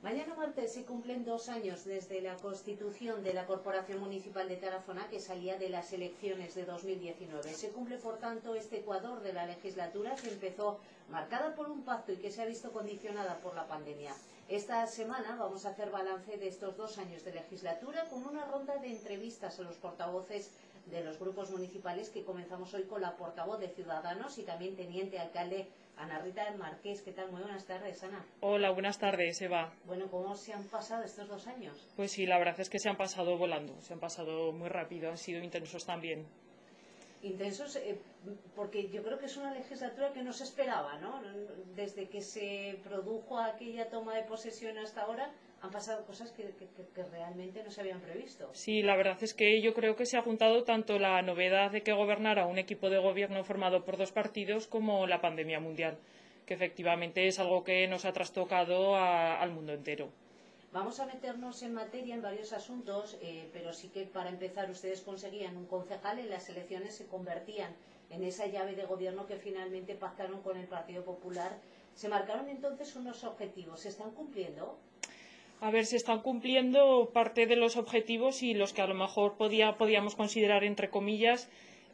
Mañana martes se cumplen 2 años desde la constitución de la Corporación Municipal de Tarazona, que salía de las elecciones de 2019. Se cumple, por tanto, este ecuador de la legislatura que empezó marcada por un pacto y que se ha visto condicionada por la pandemia. Esta semana vamos a hacer balance de estos 2 años de legislatura con una ronda de entrevistas a los portavoces de los grupos municipales, que comenzamos hoy con la portavoz de Ciudadanos y también teniente alcalde Ana Rita del Marqués. ¿Qué tal? Muy buenas tardes, Ana. Hola, buenas tardes, Eva. Bueno, ¿cómo se han pasado estos 2 años? Pues sí, la verdad es que se han pasado volando, se han pasado muy rápido, han sido intensos también. Intensos, porque yo creo que es una legislatura que no se esperaba, ¿no? Desde que se produjo aquella toma de posesión hasta ahora han pasado cosas que realmente no se habían previsto. Sí, la verdad es que yo creo que se ha juntado tanto la novedad de que gobernara un equipo de gobierno formado por dos partidos como la pandemia mundial, que efectivamente es algo que nos ha trastocado al mundo entero. Vamos a meternos en materia en varios asuntos, pero sí que para empezar ustedes conseguían un concejal, en las elecciones se convertían en esa llave de gobierno que finalmente pactaron con el Partido Popular. Se marcaron entonces unos objetivos. ¿Se están cumpliendo? A ver, se están cumpliendo parte de los objetivos y los que a lo mejor podíamos considerar, entre comillas,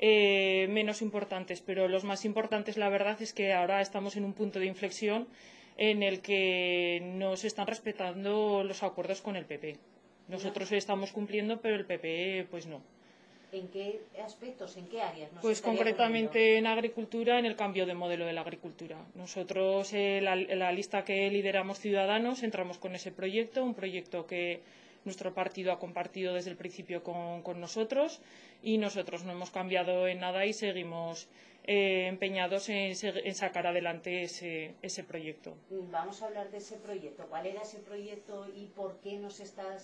menos importantes, pero los más importantes, la verdad, es que ahora estamos en un punto de inflexión en el que no se están respetando los acuerdos con el PP. Nosotros estamos cumpliendo, pero el PP, pues no. ¿En qué aspectos, en qué áreas nos Pues estaría concretamente cumpliendo? en agricultura, en el cambio de modelo de la agricultura. Nosotros, la lista que lideramos Ciudadanos, entramos con ese proyecto, un proyecto que nuestro partido ha compartido desde el principio con nosotros, y nosotros no hemos cambiado en nada y seguimos empeñados en sacar adelante ese proyecto. Vamos a hablar de ese proyecto. ¿Cuál era ese proyecto y por qué no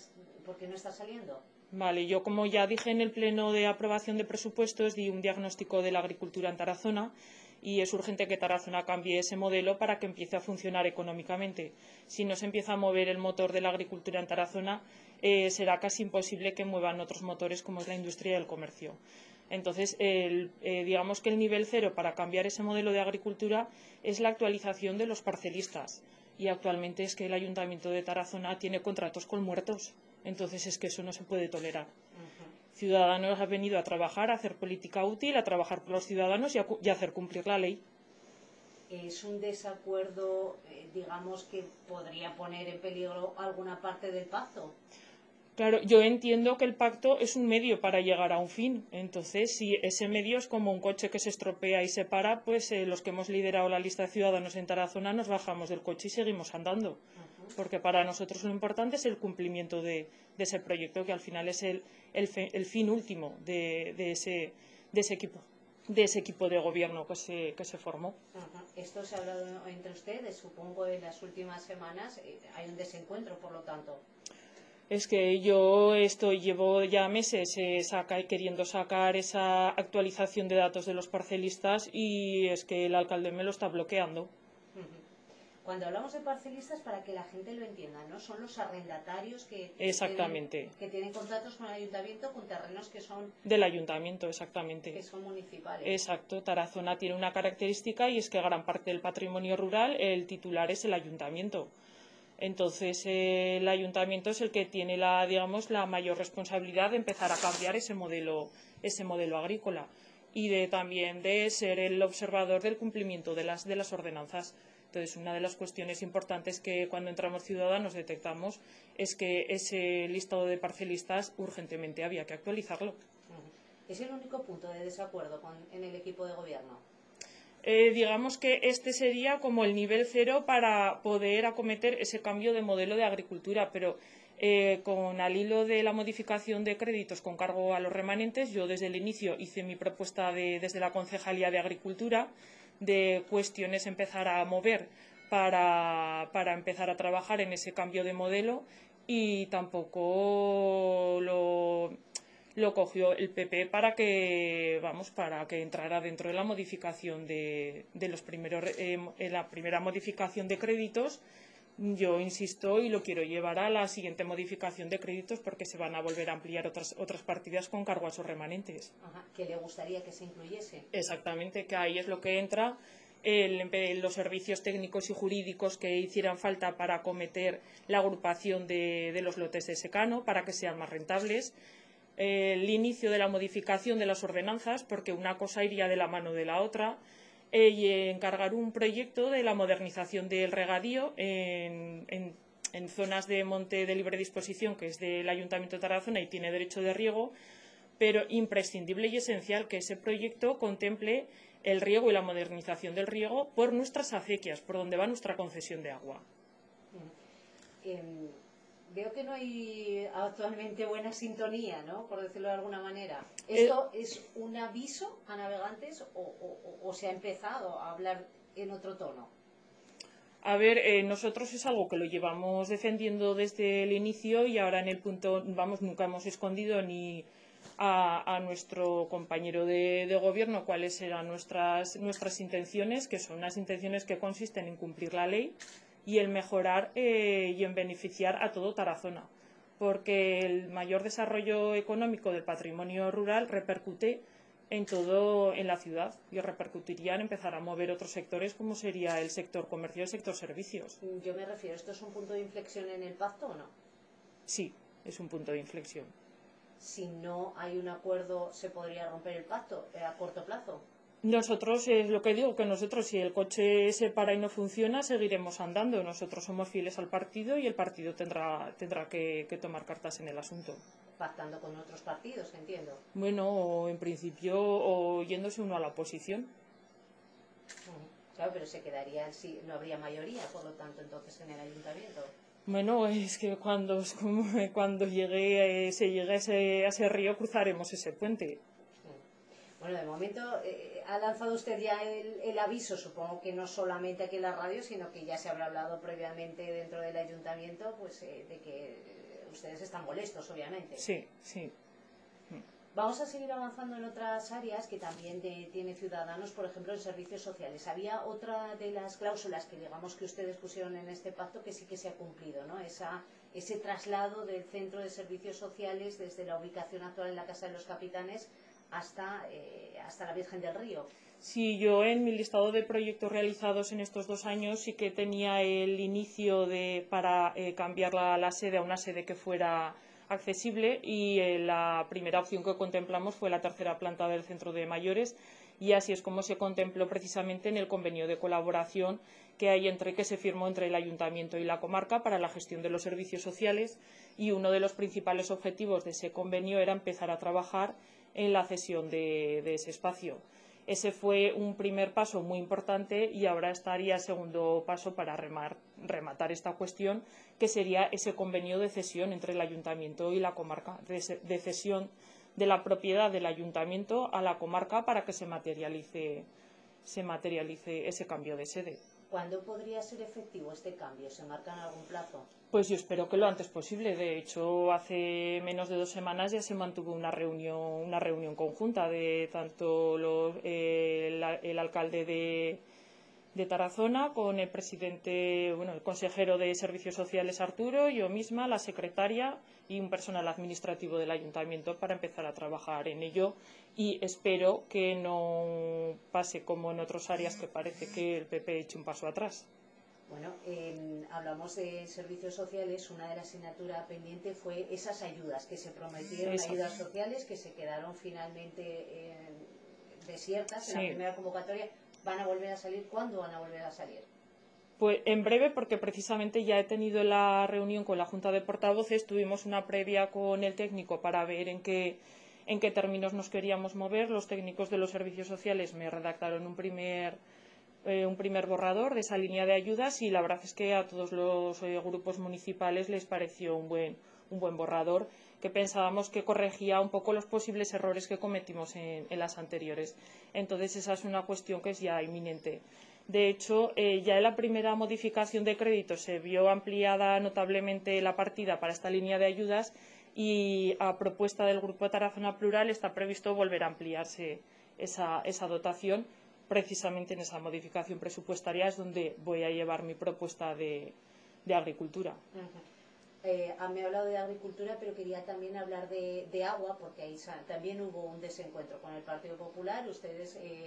está saliendo? Vale, yo, como ya dije en el pleno de aprobación de presupuestos, di un diagnóstico de la agricultura en Tarazona, y es urgente que Tarazona cambie ese modelo para que empiece a funcionar económicamente. Si no se empieza a mover el motor de la agricultura en Tarazona, será casi imposible que muevan otros motores como es la industria y el comercio. Entonces, digamos que el nivel cero para cambiar ese modelo de agricultura es la actualización de los parcelistas. Y actualmente es que el Ayuntamiento de Tarazona tiene contratos con muertos. Entonces es que eso no se puede tolerar. Ciudadanos ha venido a trabajar, a hacer política útil, a trabajar por los ciudadanos y a hacer cumplir la ley. Es un desacuerdo, digamos, que podría poner en peligro alguna parte del pacto. Claro, yo entiendo que el pacto es un medio para llegar a un fin. Entonces, si ese medio es como un coche que se estropea y se para, pues los que hemos liderado la lista de ciudadanos en Tarazona nos bajamos del coche y seguimos andando. Porque para nosotros lo importante es el cumplimiento de ese proyecto, que al final es el fin último de ese equipo de gobierno que se formó. Esto se ha hablado entre ustedes, supongo, en las últimas semanas. Hay un desencuentro, por lo tanto. Es que yo llevo ya meses queriendo sacar esa actualización de datos de los parcelistas, y es que el alcalde me lo está bloqueando. Cuando hablamos de parcelistas, para que la gente lo entienda, ¿no? Son los arrendatarios que tienen contratos con el ayuntamiento, con terrenos que son... Del ayuntamiento, exactamente. Que son municipales. Exacto. Tarazona tiene una característica, y es que gran parte del patrimonio rural, el titular es el ayuntamiento. Entonces, el ayuntamiento es el que tiene la mayor responsabilidad de empezar a cambiar ese modelo agrícola, y también de ser el observador del cumplimiento de las ordenanzas. Entonces, una de las cuestiones importantes que cuando entramos Ciudadanos detectamos es que ese listado de parcelistas urgentemente había que actualizarlo. ¿Es el único punto de desacuerdo en el equipo de gobierno? Digamos que este sería como el nivel cero para poder acometer ese cambio de modelo de agricultura, pero al hilo de la modificación de créditos con cargo a los remanentes, yo desde el inicio hice mi propuesta desde la Concejalía de Agricultura, de cuestiones empezar a mover para empezar a trabajar en ese cambio de modelo, y tampoco lo cogió el PP para que entrara dentro de la modificación de los primeros, en la primera modificación de créditos. Yo insisto y lo quiero llevar a la siguiente modificación de créditos, porque se van a volver a ampliar otras partidas con cargo a esos remanentes. ¿Que le gustaría que se incluyese? Exactamente, que ahí es lo que entra, los servicios técnicos y jurídicos que hicieran falta para acometer la agrupación de los lotes de secano, para que sean más rentables. El inicio de la modificación de las ordenanzas, porque una cosa iría de la mano de la otra, y encargar un proyecto de la modernización del regadío en zonas de monte de libre disposición, que es del Ayuntamiento de Tarazona y tiene derecho de riego, pero imprescindible y esencial que ese proyecto contemple el riego y la modernización del riego por nuestras acequias, por donde va nuestra concesión de agua. Veo que no hay actualmente buena sintonía, ¿no? Por decirlo de alguna manera. ¿Esto es un aviso a navegantes o se ha empezado a hablar en otro tono? A ver, nosotros es algo que lo llevamos defendiendo desde el inicio y ahora en el punto, vamos, nunca hemos escondido ni a nuestro compañero de gobierno cuáles eran nuestras intenciones, que son unas intenciones que consisten en cumplir la ley y en mejorar y en beneficiar a todo Tarazona, porque el mayor desarrollo económico del patrimonio rural repercute en la ciudad y repercutiría en empezar a mover otros sectores como sería el sector comercio y el sector servicios. Yo me refiero, ¿esto es un punto de inflexión en el pacto o no? Sí, es un punto de inflexión. Si no hay un acuerdo, ¿se podría romper el pacto a corto plazo? Nosotros, es lo que digo, que nosotros si el coche se para y no funciona, seguiremos andando. Nosotros somos fieles al partido y el partido tendrá que tomar cartas en el asunto. Pactando con otros partidos, entiendo. Bueno, en principio, o yéndose uno a la oposición. Claro, pero se quedaría, no habría mayoría, por lo tanto, entonces en el ayuntamiento. Bueno, es que cuando se llegue a ese río cruzaremos ese puente. Bueno, de momento ha lanzado usted ya el aviso, supongo que no solamente aquí en la radio, sino que ya se habrá hablado previamente dentro del ayuntamiento, pues de que ustedes están molestos, obviamente. Sí, sí. Vamos a seguir avanzando en otras áreas que también tiene Ciudadanos, por ejemplo, en servicios sociales. Había otra de las cláusulas que digamos que ustedes pusieron en este pacto que sí que se ha cumplido, ¿no? Ese traslado del centro de servicios sociales desde la ubicación actual en la Casa de los Capitanes hasta la Virgen del Río. Sí, yo en mi listado de proyectos realizados en estos 2 años sí que tenía el inicio para cambiar la sede a una sede que fuera accesible y la primera opción que contemplamos fue la tercera planta del centro de mayores y así es como se contempló precisamente en el convenio de colaboración que se firmó entre el ayuntamiento y la comarca para la gestión de los servicios sociales y uno de los principales objetivos de ese convenio era empezar a trabajar en la cesión de ese espacio. Ese fue un primer paso muy importante y ahora estaría el segundo paso para rematar esta cuestión, que sería ese convenio de cesión entre el ayuntamiento y la comarca, de cesión de la propiedad del ayuntamiento a la comarca para que se materialice ese cambio de sede. ¿Cuándo podría ser efectivo este cambio? ¿Se marca en algún plazo? Pues yo espero que lo antes posible. De hecho, hace menos de 2 semanas ya se mantuvo una reunión conjunta de tanto el alcalde de Tarazona con el presidente, bueno, el consejero de Servicios Sociales Arturo, yo misma, la secretaria y un personal administrativo del ayuntamiento para empezar a trabajar en ello y espero que no pase como en otras áreas que parece que el PP eche un paso atrás. Bueno, hablamos de servicios sociales, una de las asignaturas pendientes fue esas ayudas que se prometieron, ayudas sociales que se quedaron finalmente desiertas en la primera convocatoria. ¿Van a volver a salir? ¿Cuándo van a volver a salir? Pues en breve, porque precisamente ya he tenido la reunión con la Junta de Portavoces, tuvimos una previa con el técnico para ver en qué términos nos queríamos mover. Los técnicos de los servicios sociales me redactaron un primer borrador de esa línea de ayudas y la verdad es que a todos los grupos municipales les pareció un buen borrador que pensábamos que corregía un poco los posibles errores que cometimos en las anteriores. Entonces esa es una cuestión que es ya inminente. De hecho, ya en la primera modificación de crédito se vio ampliada notablemente la partida para esta línea de ayudas y a propuesta del Grupo de Tarazona Plural está previsto volver a ampliarse esa dotación. Precisamente en esa modificación presupuestaria es donde voy a llevar mi propuesta de agricultura. Me ha hablado de agricultura, pero quería también hablar de agua, porque ahí también hubo un desencuentro con el Partido Popular. Ustedes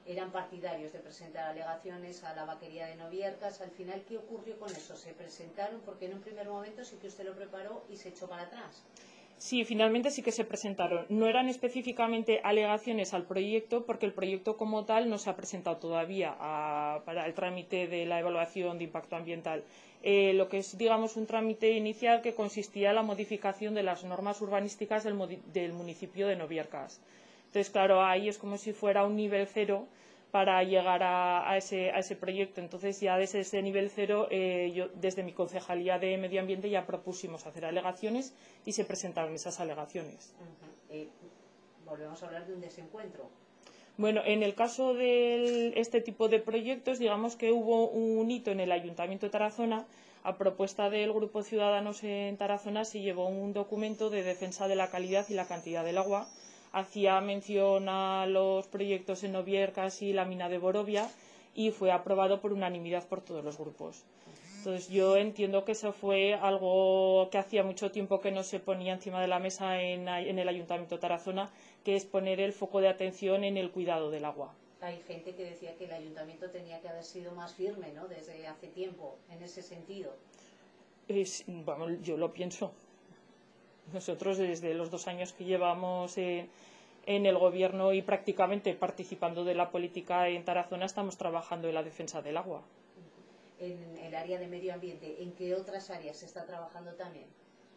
eran partidarios de presentar alegaciones a la vaquería de Noviercas. Al final, ¿qué ocurrió con eso? ¿Se presentaron? Porque en un primer momento sí que usted lo preparó y se echó para atrás. Sí, finalmente sí que se presentaron. No eran específicamente alegaciones al proyecto, porque el proyecto como tal no se ha presentado todavía para el trámite de la evaluación de impacto ambiental. Lo que es, digamos, un trámite inicial que consistía en la modificación de las normas urbanísticas del municipio de Noviercas. Entonces, claro, ahí es como si fuera un nivel cero para llegar a ese proyecto. Entonces, ya desde ese nivel cero, yo desde mi concejalía de Medio Ambiente ya propusimos hacer alegaciones y se presentaron esas alegaciones. Volvemos a hablar de un desencuentro. Bueno, en el caso de este tipo de proyectos, digamos que hubo un hito en el Ayuntamiento de Tarazona. A propuesta del Grupo Ciudadanos en Tarazona se llevó un documento de defensa de la calidad y la cantidad del agua. Hacía mención a los proyectos en Noviercas y la mina de Borovia y fue aprobado por unanimidad por todos los grupos. Entonces yo entiendo que eso fue algo que hacía mucho tiempo que no se ponía encima de la mesa en el Ayuntamiento de Tarazona, que es poner el foco de atención en el cuidado del agua. Hay gente que decía que el Ayuntamiento tenía que haber sido más firme, ¿no?, desde hace tiempo, en ese sentido. Bueno, yo lo pienso. Nosotros desde los 2 años que llevamos en el gobierno y prácticamente participando de la política en Tarazona estamos trabajando en la defensa del agua. En el área de medio ambiente, ¿en qué otras áreas se está trabajando también?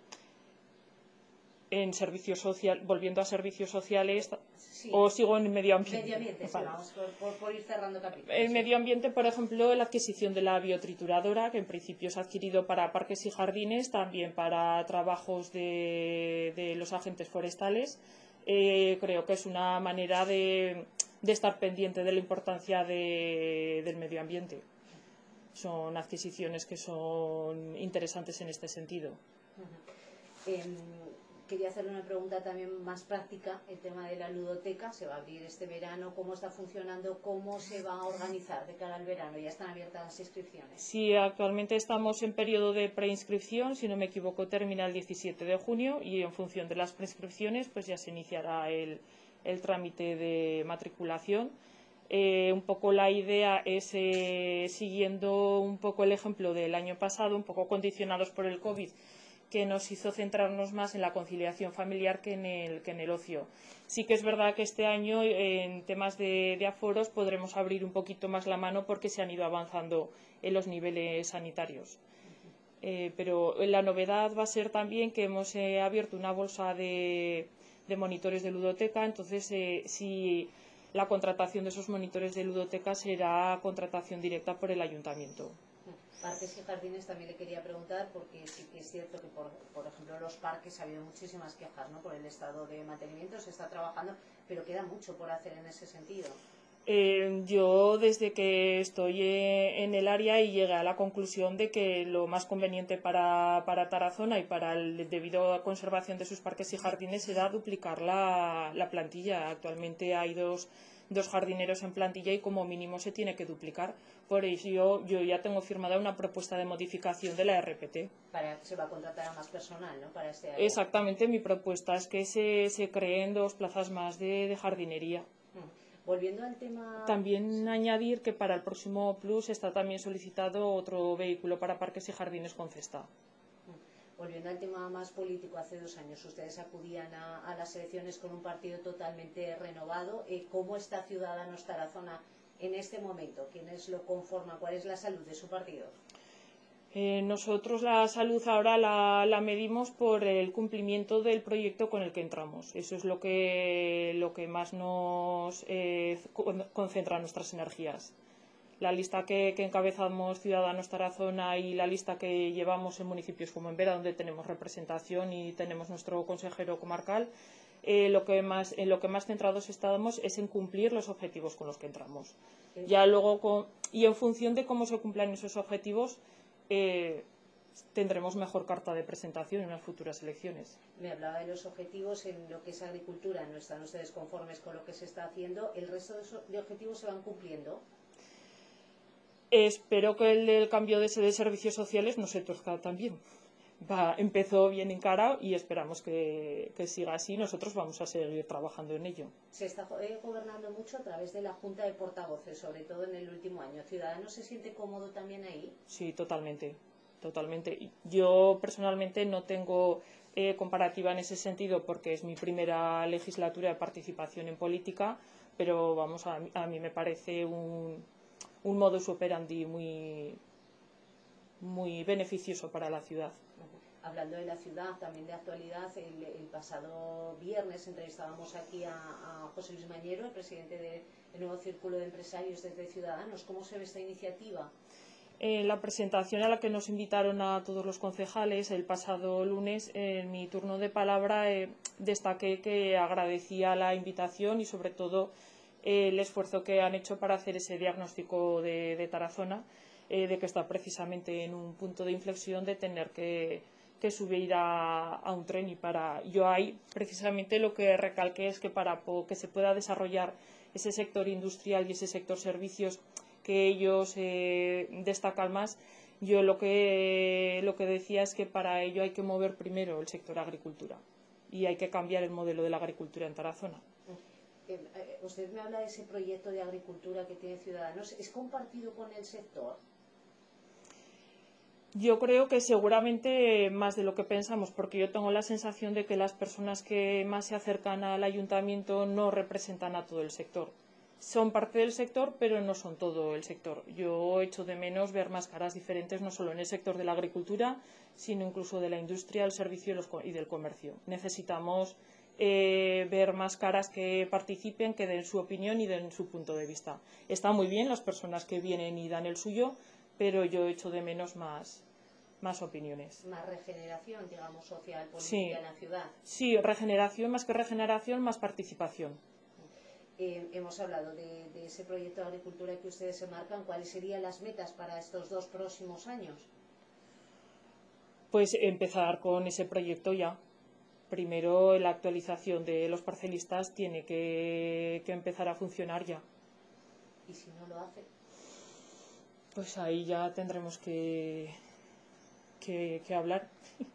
En servicios sociales, volviendo a servicios sociales, sí. ¿O sigo en medio ambiente? Medio ambiente, vale. Sí, vamos por ir cerrando capítulos. En medio ambiente, por ejemplo, la adquisición de la biotrituradora, que en principio se ha adquirido para parques y jardines, también para trabajos de los agentes forestales. Creo que es una manera de estar pendiente de la importancia del medio ambiente. Son adquisiciones que son interesantes en este sentido. Quería hacerle una pregunta también más práctica. El tema de la ludoteca se va a abrir este verano. ¿Cómo está funcionando? ¿Cómo se va a organizar de cara al verano? ¿Ya están abiertas las inscripciones? Sí, actualmente estamos en periodo de preinscripción. Si no me equivoco, termina el 17 de junio y en función de las preinscripciones pues ya se iniciará el trámite de matriculación. Un poco la idea es, siguiendo un poco el ejemplo del año pasado, un poco condicionados por el COVID, que nos hizo centrarnos más en la conciliación familiar que en el ocio. Sí que es verdad que este año en temas de aforos podremos abrir un poquito más la mano porque se han ido avanzando en los niveles sanitarios. Pero la novedad va a ser también que hemos abierto una bolsa de monitores de ludoteca. Entonces si la contratación de esos monitores de ludoteca será contratación directa por el ayuntamiento. Parques y jardines también le quería preguntar, porque sí que es cierto que, por ejemplo, los parques ha habido muchísimas quejas, ¿no?, por el estado de mantenimiento. Se está trabajando, pero queda mucho por hacer en ese sentido. Yo desde que estoy en el área y llegué a la conclusión de que lo más conveniente para Tarazona y para el debido a conservación de sus parques y jardines era duplicar la plantilla. Actualmente hay dos jardineros en plantilla y como mínimo se tiene que duplicar. Por eso yo ya tengo firmada una propuesta de modificación de la RPT. Se va a contratar a más personal, ¿no?, para este año. Exactamente, mi propuesta es que se creen 2 plazas más de jardinería. Volviendo al tema... También añadir que para el próximo Plus está también solicitado otro vehículo para parques y jardines con cesta. Volviendo al tema más político, hace 2 años ustedes acudían a las elecciones con un partido totalmente renovado. ¿Cómo está Ciudadanos Tarazona en este momento? ¿Quiénes lo conforman? ¿Cuál es la salud de su partido? Nosotros la salud ahora la medimos por el cumplimiento del proyecto con el que entramos. Eso es lo que más nos concentra nuestras energías. La lista que encabezamos Ciudadanos Tarazona y la lista que llevamos en municipios como en Vera, donde tenemos representación y tenemos nuestro consejero comarcal, en lo que más centrados estamos es en cumplir los objetivos con los que entramos. Ya luego, y en función de cómo se cumplan esos objetivos, tendremos mejor carta de presentación en las futuras elecciones. Me hablaba de los objetivos en lo que es agricultura. ¿No están ustedes conformes con lo que se está haciendo? ¿El resto de objetivos se van cumpliendo? Espero que el cambio de servicios sociales no se tuerza también, empezó bien encarado y esperamos que siga así. Nosotros vamos a seguir trabajando en ello. Se está gobernando mucho a través de la Junta de Portavoces, sobre todo en el último año. ¿Ciudadanos se siente cómodo también ahí? Sí, totalmente. Yo personalmente no tengo comparativa en ese sentido porque es mi primera legislatura de participación en política, pero vamos, a mí me parece un modus operandi muy beneficioso para la ciudad. Hablando de la ciudad, también de actualidad, el pasado viernes entrevistábamos aquí a José Luis Mañero, el presidente del nuevo Círculo de Empresarios desde Ciudadanos. ¿Cómo se ve esta iniciativa? La presentación a la que nos invitaron a todos los concejales el pasado lunes, en mi turno de palabra, destaqué que agradecía la invitación y sobre todo el esfuerzo que han hecho para hacer ese diagnóstico de Tarazona, de que está precisamente en un punto de inflexión de tener que subir a un tren. Y yo ahí precisamente lo que recalqué es que para que se pueda desarrollar ese sector industrial y ese sector servicios que ellos destacan más, yo lo que decía es que para ello hay que mover primero el sector agricultura y hay que cambiar el modelo de la agricultura en Tarazona. Usted me habla de ese proyecto de agricultura que tiene Ciudadanos. ¿Es compartido con el sector? Yo creo que seguramente más de lo que pensamos, porque yo tengo la sensación de que las personas que más se acercan al ayuntamiento no representan a todo el sector. Son parte del sector, pero no son todo el sector. Yo echo de menos ver más caras diferentes, no solo en el sector de la agricultura, sino incluso de la industria, el servicio y del comercio. Necesitamos ver más caras que participen, que den su opinión y den su punto de vista. Está muy bien las personas que vienen y dan el suyo, pero yo echo de menos más opiniones. Más regeneración, digamos, social, política en la ciudad. Sí, regeneración, más que regeneración, más participación. Hemos hablado de ese proyecto de agricultura que ustedes se marcan. ¿Cuáles serían las metas para estos 2 próximos años? Pues empezar con ese proyecto ya. Primero, la actualización de los parcelistas tiene que empezar a funcionar ya. ¿Y si no lo hace? Pues ahí ya tendremos que hablar.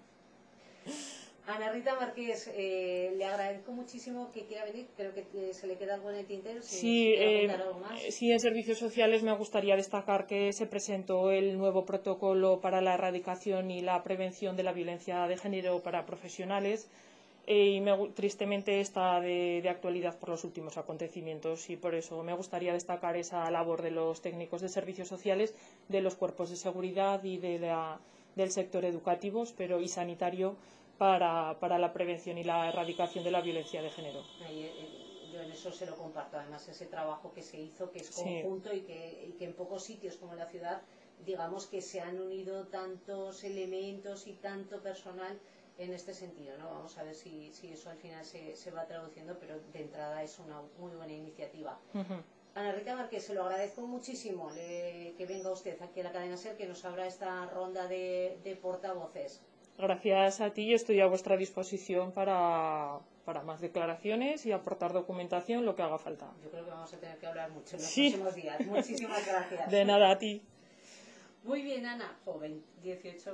Ana Rita Márquez, le agradezco muchísimo que quiera venir. Creo que se le queda algo en el tintero. Sí, algo más. Sí, en servicios sociales me gustaría destacar que se presentó el nuevo protocolo para la erradicación y la prevención de la violencia de género para profesionales. Y tristemente está de actualidad por los últimos acontecimientos y por eso me gustaría destacar esa labor de los técnicos de servicios sociales, de los cuerpos de seguridad y del sector educativo y sanitario para la prevención y la erradicación de la violencia de género. Yo en eso se lo comparto, además ese trabajo que se hizo, que es conjunto, sí. y que en pocos sitios como la ciudad, digamos que se han unido tantos elementos y tanto personal en este sentido, ¿no? Vamos a ver si eso al final se va traduciendo, pero de entrada es una muy buena iniciativa. Ana Rita Márquez, se lo agradezco muchísimo que venga usted aquí a la cadena SER, que nos abra esta ronda de portavoces. Gracias a ti, yo estoy a vuestra disposición para más declaraciones y aportar documentación, lo que haga falta. Yo creo que vamos a tener que hablar mucho en los próximos días. Muchísimas gracias. De nada, a ti. Muy bien, Ana, joven, 18